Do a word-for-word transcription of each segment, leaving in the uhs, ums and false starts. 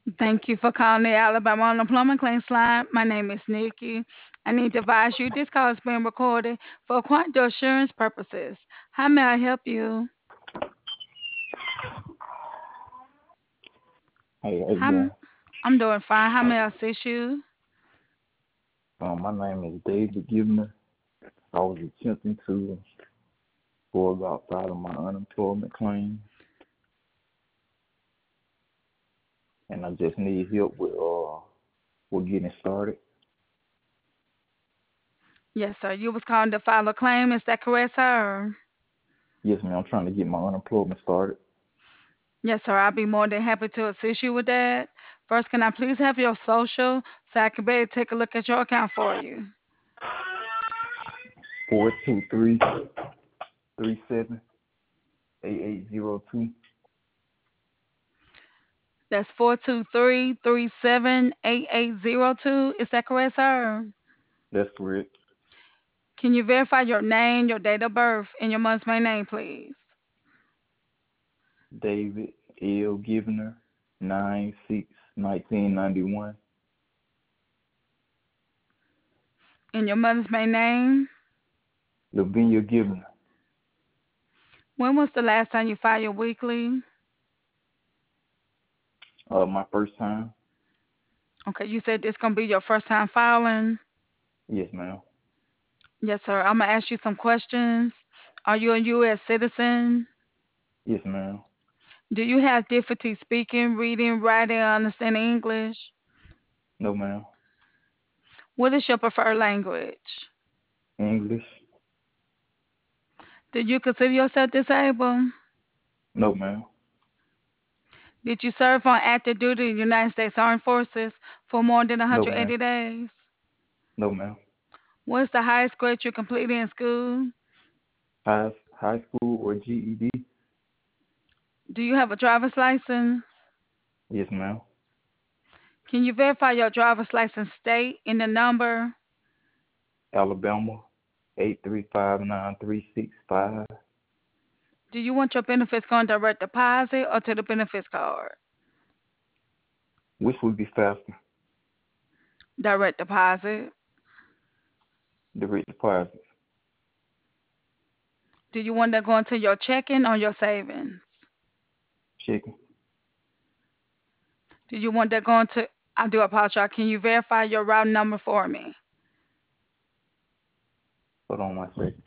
Thank you for calling the Alabama Unemployment Claims Line. My name is Nikki. I need to advise you this call is being recorded for quality assurance purposes. How may I help you? Hey, how you How, doing? I'm doing fine. How may I assist you? Um, my name is David Gibner. I was attempting to go about filing my unemployment claim, and I just need help with uh with getting started. Yes, sir. You was calling to file a claim. Is that correct, sir? Yes, ma'am. I'm trying to get my unemployment started. Yes, sir. I'll be more than happy to assist you with that. First, can I please have your social so I can better take a look at your account for you? Four two three three seven eight eight zero two. That's four two three, three seven eight eight zero two. Is that correct, sir? That's correct. Can you verify your name, your date of birth, and your month's main name, please? David L. Gibner, nine six nineteen ninety one. And your mother's main name? Lavinia Gibner. When was the last time you filed your weekly? Uh, my first time. Okay, you said this gonna be your first time filing. Yes, ma'am. Yes, sir. I'm gonna ask you some questions. Are you a U S citizen? Yes, ma'am. Do you have difficulty speaking, reading, writing, or understanding English? No, ma'am. What is your preferred language? English. Do you consider yourself disabled? No, ma'am. Did you serve on active duty in the United States Armed Forces for more than No, ma'am. one hundred eighty days? No, ma'am. What's the highest grade you completed in school? High high school or G E D? Do you have a driver's license? Yes, ma'am. Can you verify your driver's license state and the number? Alabama, eight three five nine three six five. Do you want your benefits going direct deposit or to the benefits card? Which would be faster? Direct deposit. Direct deposit. Do you want that going to your checking or your savings? Checking. Do you want that going to, I do apologize. Can you verify your route number for me? Hold on one second.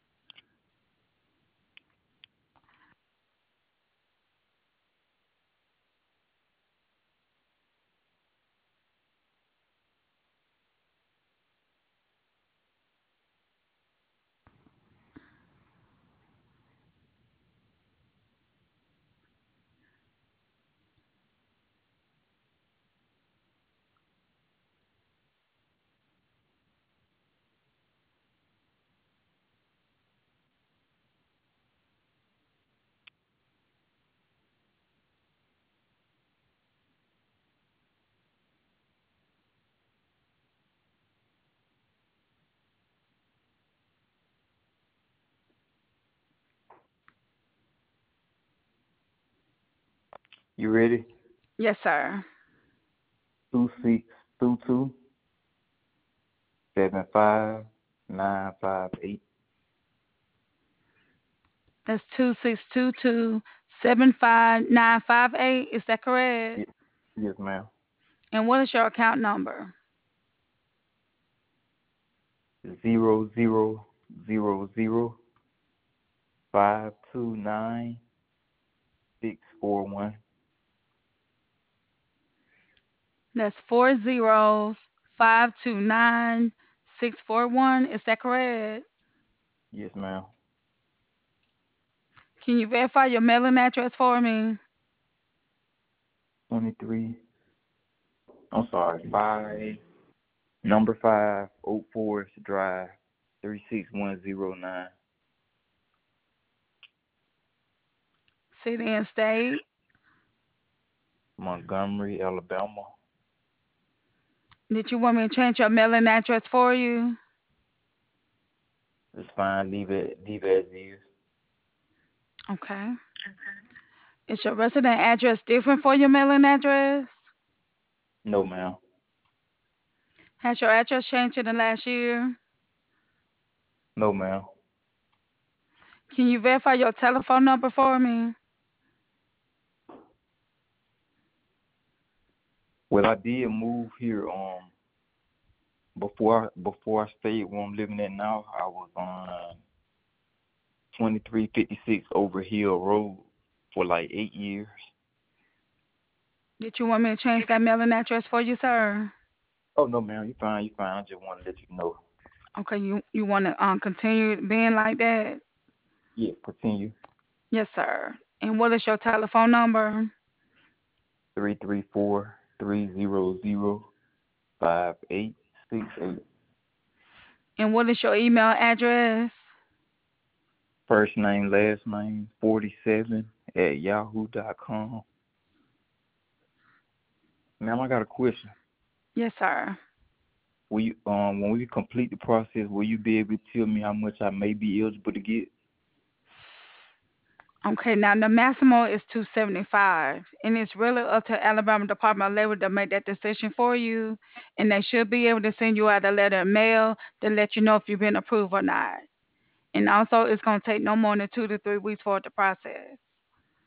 You ready? Yes, sir. Two six two two seven five nine five eight. That's two six two two seven five nine five eight. Is that correct? Yes, yes, ma'am. And what is your account number? Zero zero zero zero five two nine six four one. That's four zeros five two nine six four one. Is that correct? Yes, ma'am. Can you verify your mailing address for me? Twenty three. I'm sorry. Five. Number five, Oak Forest Drive, three six one zero nine. City and state. Montgomery, Alabama. Did you want me to change your mailing address for you? It's fine. Leave it. Leave it as is. Okay. Is your resident address different for your mailing address? No, ma'am. Has your address changed in the last year? No, ma'am. Can you verify your telephone number for me? Well, I did move here. Um, before I, before I stayed where I'm living at now, I was on twenty-three fifty-six Over Hill Road for like eight years. Did you want me to change that mailing address for you, sir? Oh no, ma'am, you fine, you fine. I just want to let you know. Okay, you you want to um continue being like that? Yeah, continue. Yes, sir. And what is your telephone number? Three three four three zero zero five eight six eight. And what is your email address? First name, last name, forty seven at yahoo dot com. Ma'am, I got a question. Yes, sir. Will you um when we complete the process, will you be able to tell me how much I may be eligible to get? Okay, now the maximum is two seventy-five, and it's really up to Alabama Department of Labor to make that decision for you, and they should be able to send you out a letter in mail to let you know if you've been approved or not. And also, it's going to take no more than two to three weeks for it to process.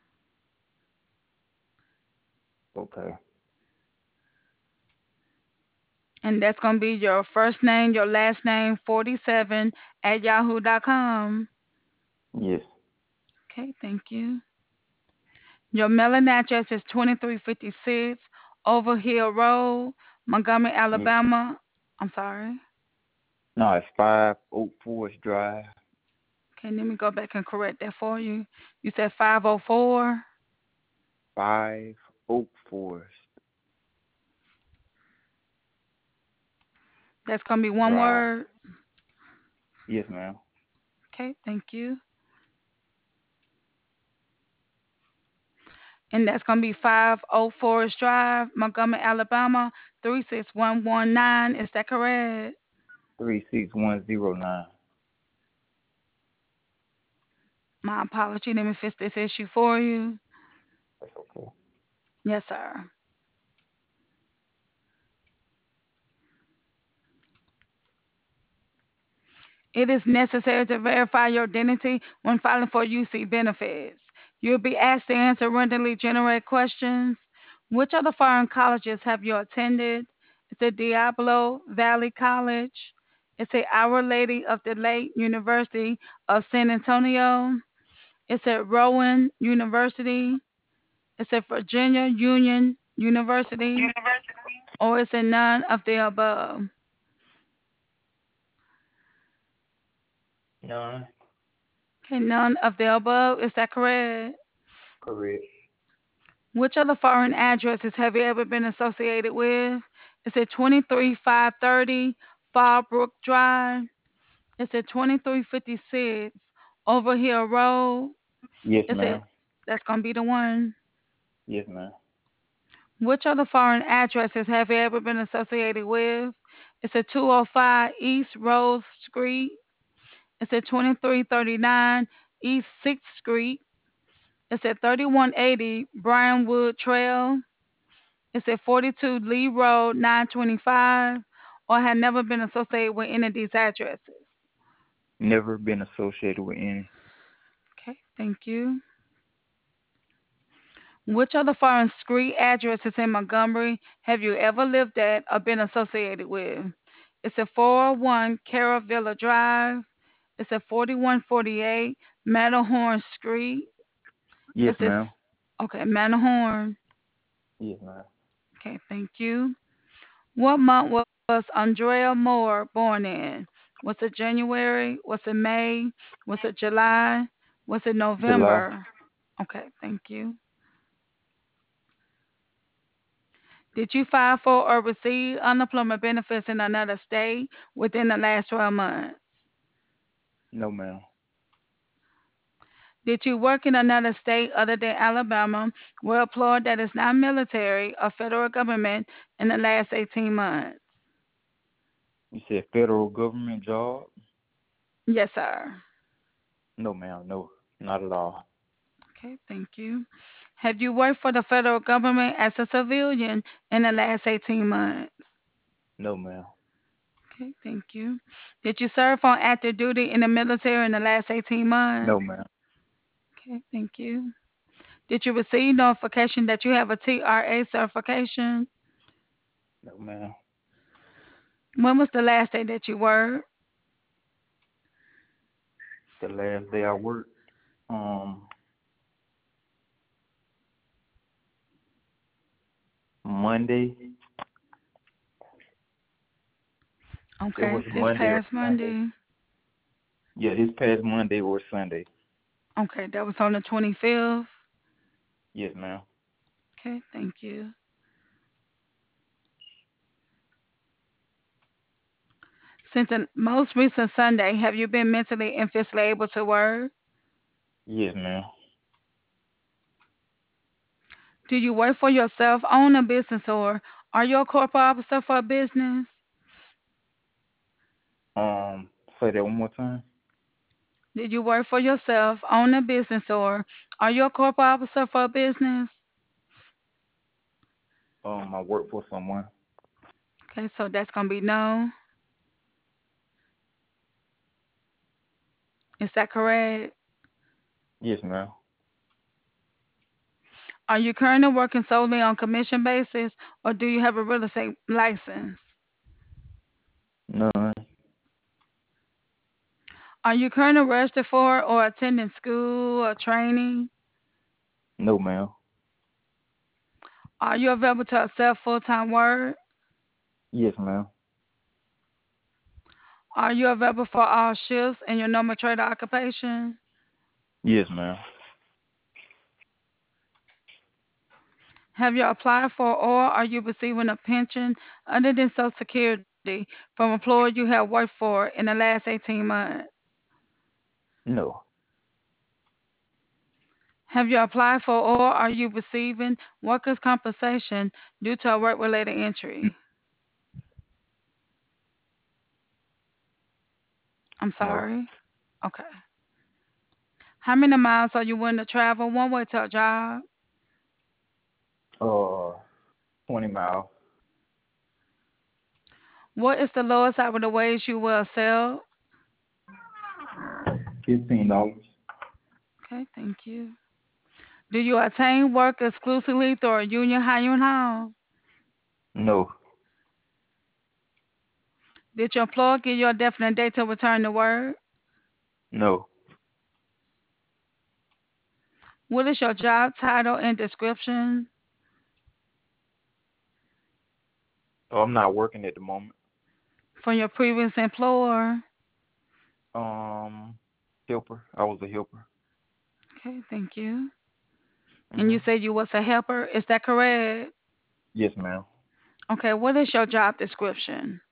Okay. And that's going to be your first name, your last name, forty-seven at yahoo dot com. Yes. Okay, thank you. Your mailing address is twenty-three fifty-six Overhill Road, Montgomery, Yes. Alabama. I'm sorry. No, it's five Oak Forest Drive. Okay, let me go back and correct that for you. You said five oh four. Five Oak Forest That's going to be one Drive. word. Yes, ma'am. Okay, thank you. And that's going to be five oh Forest Drive, Montgomery, Alabama, three six one one nine. Is that correct? Three six one zero nine. My apology. Let me fix this issue for you. That's okay. Yes, sir. It is necessary to verify your identity when filing for U C benefits. You'll be asked to answer randomly generated questions. Which of the foreign colleges have you attended? Is it Diablo Valley College? Is it Our Lady of the Lake University of San Antonio? Is it Rowan University? Is it Virginia Union University? Or is it none of the above? None. Okay, none of the above. Is that correct? Correct. Which other foreign addresses have you ever been associated with? Is it twenty-three five thirty Fallbrook Drive? Is it twenty-three fifty-six Overhill Road? Yes, Is it ma'am. that's gonna be the one? Yes, ma'am. Which other foreign addresses have you ever been associated with? Is it two oh five East Rose Street? Is it twenty-three thirty-nine East sixth Street? Is it thirty-one eighty Briarwood Trail? Is it forty-two Lee Road nine twenty-five? Or have never been associated with any of these addresses? Never been associated with any. Okay, thank you. Which other foreign street addresses in Montgomery have you ever lived at or been associated with? Is it four oh one Caravilla Drive? Is it forty-one forty-eight Matterhorn Street? Is Yes, it ma'am. okay, Matterhorn? Yes, ma'am. Okay, thank you. What month was Andrea Moore born in? Was it January? Was it May? Was it July? Was it July. November? Okay, thank you. Did you file for or receive unemployment benefits in another state within the last twelve months? No, ma'am. Did you work in another state other than Alabama where employed that is not military or federal government in the last eighteen months? You said federal government job? Yes, sir. No, ma'am. No, not at all. Okay, thank you. Have you worked for the federal government as a civilian in the last eighteen months? No, ma'am. Okay, thank you. Did you serve on active duty in the military in the last eighteen No, months? ma'am. Okay, thank you. Did you receive notification that you have a T R A certification? No, ma'am. When was the last day that you worked? The last day I worked, um, Monday. It Okay, was this Monday or past Sunday. Monday. Yeah, this past Monday or Sunday. Okay, that was on the twenty-fifth. Yes, ma'am. Okay, thank you. Since the most recent Sunday, have you been mentally and physically able to work? Yes, ma'am. Do you work for yourself, own a business, or are you a corporate officer for a business? Um, say that one more time. Did you work for yourself, own a business, or are you a corporate officer for a business? Um, I work for someone. Okay, so that's going to be no. Is that correct? Yes, ma'am. Are you currently working solely on commission basis, or do you have a real estate license? None. Are you currently registered for or attending school or training? No, ma'am. Are you available to accept full-time work? Yes, ma'am. Are you available for all shifts in your normal trade occupation? Yes, ma'am. Have you applied for or are you receiving a pension other than Social Security from employer you have worked for in the last eighteen months? No. Have you applied for or are you receiving workers' compensation due to a work-related injury? I'm No. sorry. Okay. How many miles are you willing to travel one way to a job? Uh, twenty miles. What is the lowest hour of the wage you will sell? Fifteen dollars. Okay, thank you. Do you attain work exclusively through a union hiring home? No. Did your employer give you a definite date to return to work? No. What is your job title and description Oh, I'm not working at the moment. from your previous employer? Um, helper. I was a helper. Okay, thank you. And you Mhm. said you was a helper, is that correct? Yes, ma'am. Okay, what is your job description?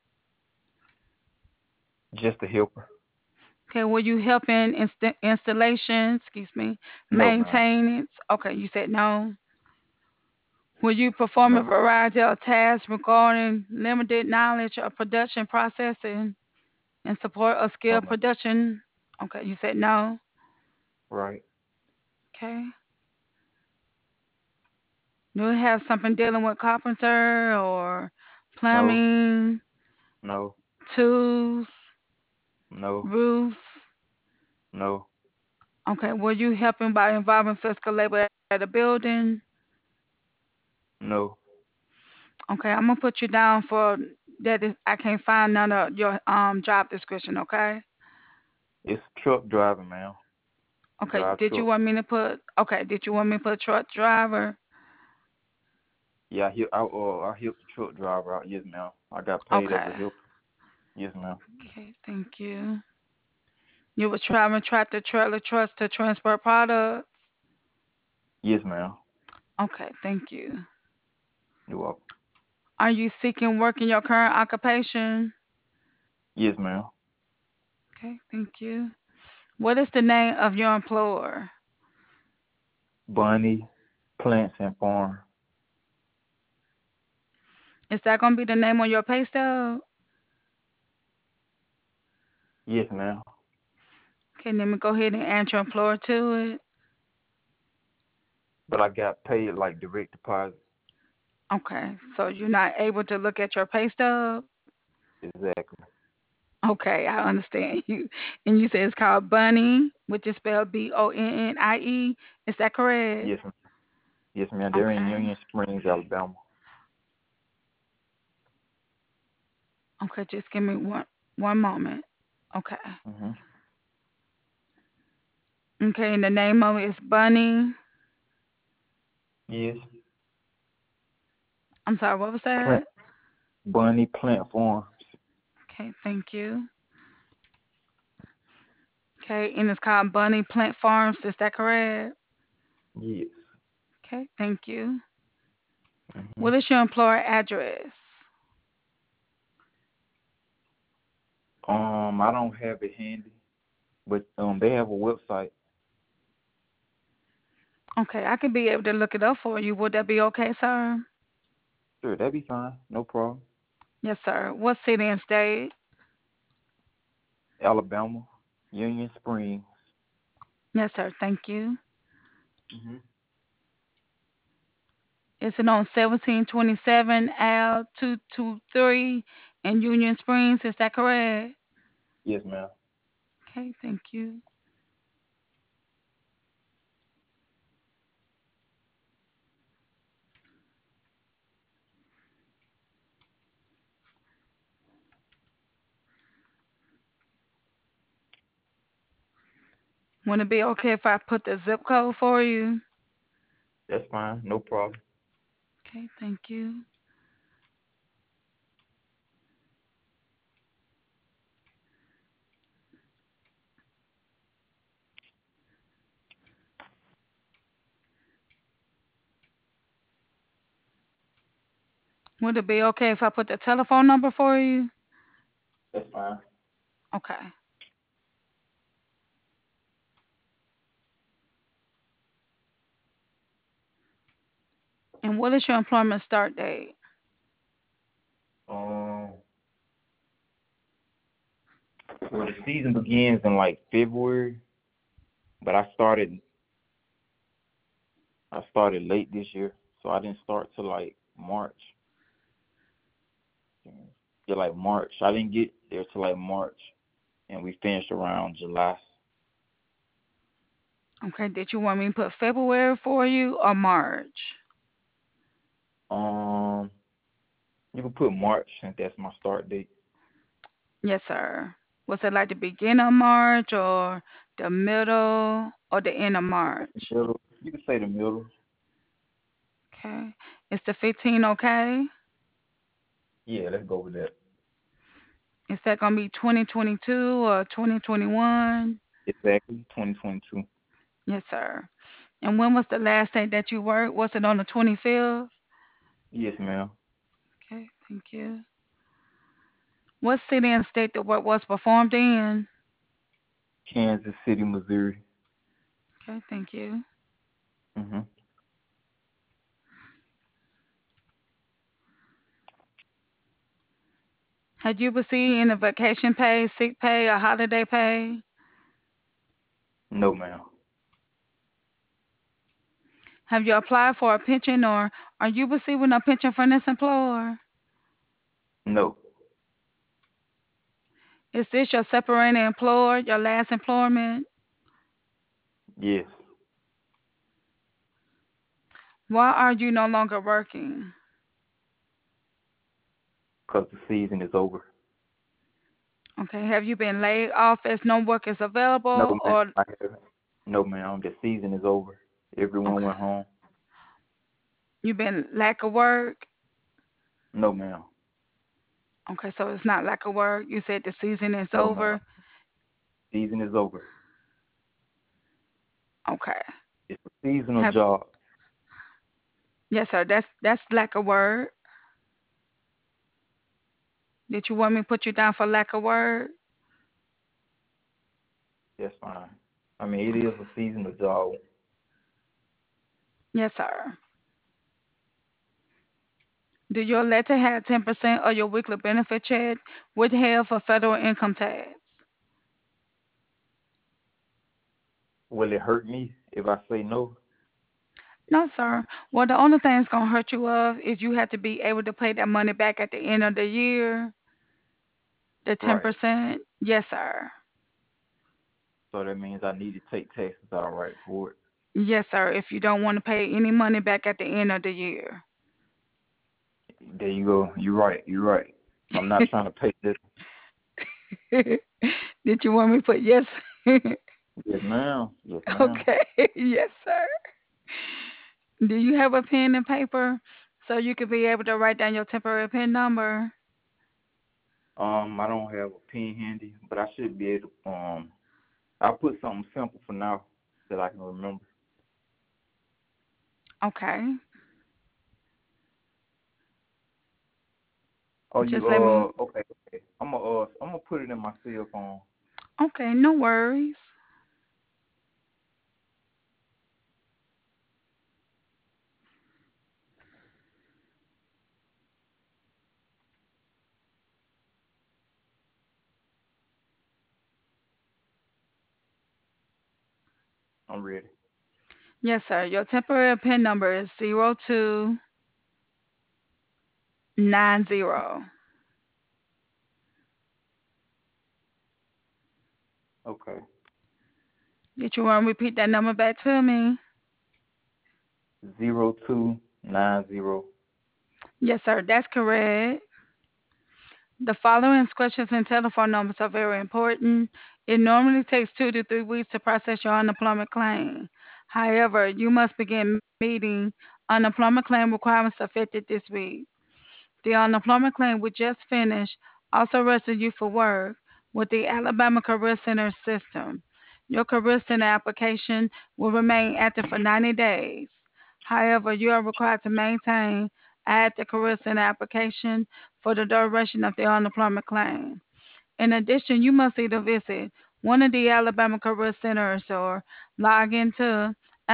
Just a helper. Okay, were you helping inst- installation, excuse me, No, ma'am. maintenance? Okay, you said no. Will you perform a No. variety of tasks regarding limited knowledge of production processing and support of No, skilled ma'am. production? Okay, you said no. Right. Okay. Do you have something dealing with carpenter or No. plumbing, No. tools, No. roofs? No. Okay, were you helping by involving physical labor at a building? No. Okay, I'm gonna put you down for that. Is, I can't find none of your um job description. Okay. It's truck driving, ma'am. Okay. Drive Did you truck. want me to put? Okay. Did you want me to put truck driver? Yeah, I help. I, uh, I helped the truck driver out. Yes, ma'am. I got paid as a Okay. helper. Yes, ma'am. Okay. Thank you. You were driving tractor trailer trucks to transport products. Yes, ma'am. Okay. Thank you. You welcome. Are you seeking work in your current occupation? Yes, ma'am. Okay. Thank you. What is the name of your employer? Bunny Plants and Farm. Is that gonna be the name on your pay stub? Yes, ma'am. Okay. Let me go ahead and add your employer to it. but I got paid like direct deposit. Okay, so you're not able to look at your pay stub? Exactly. Okay, I understand you. And you said it's called Bunny, which is spelled B O N N I E. Is that correct? Yes, ma'am. Yes, ma'am. They're in Okay. Union Springs, Alabama. Okay, just give me one one moment. Okay. Mhm. Okay, and the name of it is Bunny. Yes. I'm sorry, what was Plant that? Bunny Plant Farms. Okay, thank you. Okay, and it's called Bunny Plant Farms. Is that correct? Yes. Okay, thank you. Mhm. What is your employer address? Um, I don't have it handy, but um, they have a website. Okay, I could be able to look it up for you. Would that be okay, sir? Sure, that'd be fine. No problem. Yes, sir. What city and state? Alabama, Union Springs. Yes, sir. Thank you. Mhm. Is it on seventeen twenty-seven Al two twenty-three in Union Springs? Is that correct? Yes, ma'am. Okay, thank you. Would it be okay if I put the zip code for you? That's fine. No problem. Okay, thank you. Would it be okay if I put the telephone number for you? That's fine. Okay. And what is your employment start date? Um, well, the season begins in like February, but I started I started late this year, so I didn't start till like March. Yeah, like March. I didn't get there till like March, and we finished around July. Okay, did you want me to put February for you or March? Um, you can put March since that's my start date. Yes, sir. Was it like the beginning of March or the middle or the end of March? Middle. You can say the middle. Okay. Is the fifteen okay? Yeah, let's go with that. Is that going to be twenty twenty-two or twenty twenty-one? Exactly, twenty twenty-two. Yes, sir. And when was the last day that you worked? Was it on the twenty-fifth? Yes, ma'am. Okay, thank you. What city and state the work was performed in? Kansas City, Missouri. Okay, thank you. Mhm. Had you received any vacation pay, sick pay, or holiday pay? No, ma'am. Have you applied for a pension or are you receiving a pension from this employer? No. Is this your separating employer, your last employment? Yes, Why are you no longer working? cause the season is over. Okay, have you been laid off as no work is No, available ma'am. or I haven't. No, ma'am. The season is over. Everyone okay, went home. you've been lack of work? No, ma'am. Okay, so it's not lack of work. You said the season is No, ma'am. over. Season is over. Okay. It's a seasonal Have job. yes, sir. That's that's lack of work. Did you want me to put you down for lack of work? That's fine. I mean, it is Okay. a seasonal job. Yes, sir. Do your letter have ten percent of your weekly benefit check withheld for federal income tax? Will it hurt me if I say no? No, sir. Well, the only thing that's gonna hurt you of is you have to be able to pay that money back at the end of the year, the ten Right. percent. Yes, sir. So that means I need to take taxes out right for it. Yes, sir. If you don't want to pay any money back at the end of the year. There you go. You're right. You're right. I'm not trying to pay this. Did you want me to put yes? Yes, ma'am. Yes, ma'am. Okay. Yes, sir. Do you have a pen and paper so you could be able to write down your temporary pin number? Um, I don't have a pen handy, but I should be able to. Um, I'll put something simple for now that I can remember. Okay. Oh, you Just let me. uh, okay, okay. I'm gonna uh, I'm gonna put it in my cell phone. Okay, no worries. I'm ready. Yes, sir. Your temporary pin number is zero two nine zero. Okay. Did you want to repeat that number back to me? Zero two nine zero. Yes, sir. That's correct. The following instructions and telephone numbers are very important. It normally takes two to three weeks to process your unemployment claim. However, you must begin meeting unemployment claim requirements effective this week. The unemployment claim we just finished also registered you for work with the Alabama Career Center system. Your Career Center application will remain active for ninety days. However, you are required to maintain add the Career Center application for the duration of the unemployment claim. In addition, you must either visit one of the Alabama Career Centers or log into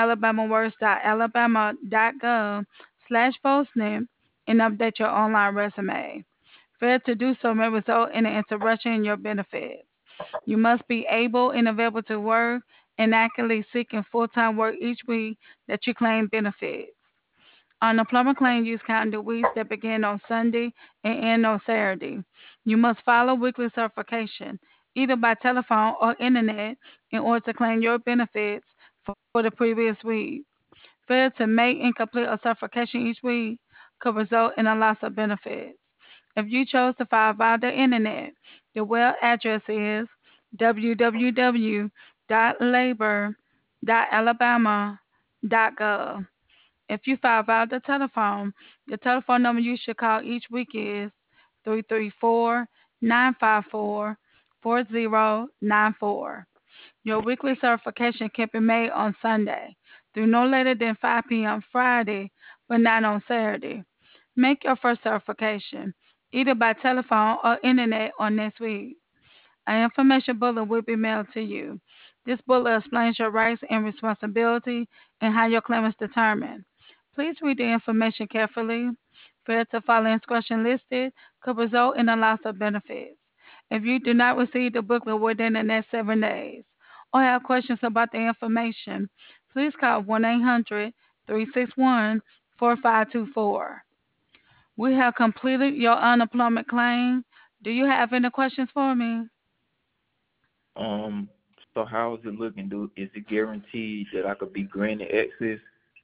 alabamaworks.alabama.gov slash postnip and update your online resume. Failure to do so may result in an interruption in your benefits. You must be able and available to work and actively seeking full-time work each week that you claim benefits. Unemployment claim use calendar weeks that begin on Sunday and end on Saturday. You must follow weekly certification, either by telephone or internet, in order to claim your benefits for the previous week. Failure to make and complete a certification each week could result in a loss of benefits. If you chose to file via the internet, the web address is w w w dot labor dot alabama dot gov. If you file via the telephone, the telephone number you should call each week is three three four, nine five four, four zero nine four. Your weekly certification can be made on Sunday through no later than five p m Friday, but not on Saturday. Make your first certification either by telephone or internet on next week. An information bulletin will be mailed to you. This bulletin explains your rights and responsibility and how your claim is determined. Please read the information carefully. Failure to follow instruction listed could result in a loss of benefits. If you do not receive the booklet within the next seven days or have questions about the information, please call one eight hundred, three six one, four five two four. We have completed your unemployment claim. Do you have any questions for me? Um, so how is it looking? Do is it guaranteed that I could be granted access?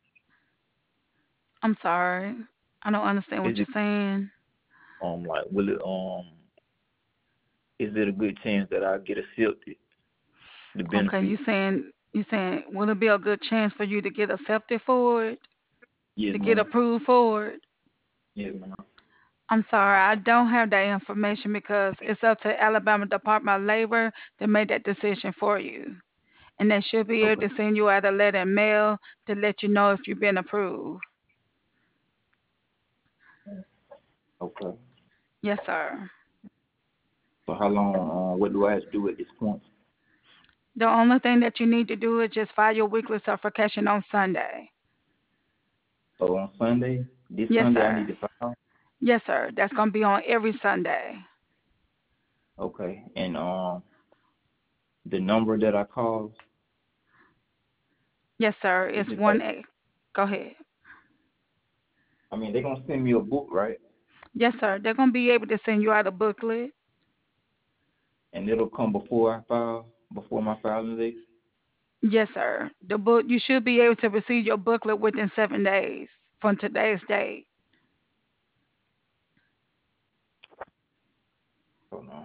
I'm sorry. I don't understand Is what you're it saying. um like will it um is it a good chance that I get accepted the Okay, you benefit? saying you saying will it be a good chance for you to get accepted for it, Yes, to get ma'am. approved for it? Yes, ma'am. I'm sorry, I don't have that information because it's up to Alabama Department of Labor to make that decision for you. And they should be able Okay. to send you out a letter in mail to let you know if you've been approved. Okay. Yes, sir. So how long? Uh, what do I have to do at this point? The only thing that you need to do is just file your weekly certification on Sunday. So on Sunday, this Yes, Sunday, I need sir. to file. Yes, sir. That's going to be on every Sunday. Okay. And um, the number that I called Yes, sir. is It's it one like eight. Go ahead. I mean, they're gonna send me a book, right? Yes, sir. They're gonna be able to send you out a booklet. And it'll come before I file, before my filing date. Yes, sir. The book you should be able to receive your booklet within seven days from today's date. Hold on.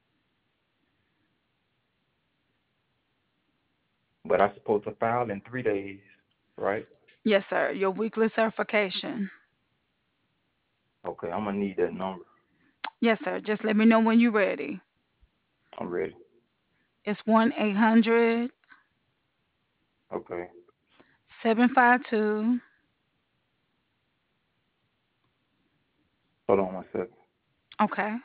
But I'm supposed to file in three days, right? Yes, sir. Your weekly certification. Okay, I'm gonna need that number. Yes, sir. Just let me know when you're ready. I'm ready. It's one eight hundred Okay. seven five two. Hold on one second. Okay.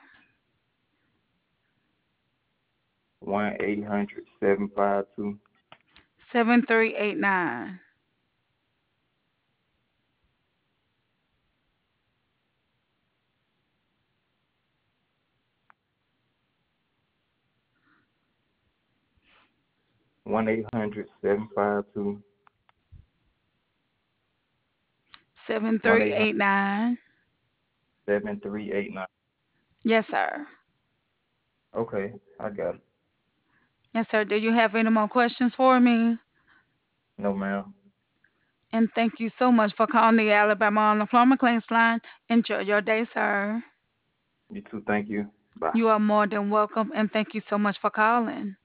One eight hundred seven five two. seven three eight nine. One eight hundred seven five two. One eight hundred seven three eight nine. seven three eight nine. Yes, sir. Okay, I got it. Yes, sir. Do you have any more questions for me? No, ma'am. And thank you so much for calling the Alabama Unemployment Claims Line. Enjoy your day, sir. You too. Thank you. Bye. You are more than welcome, and thank you so much for calling.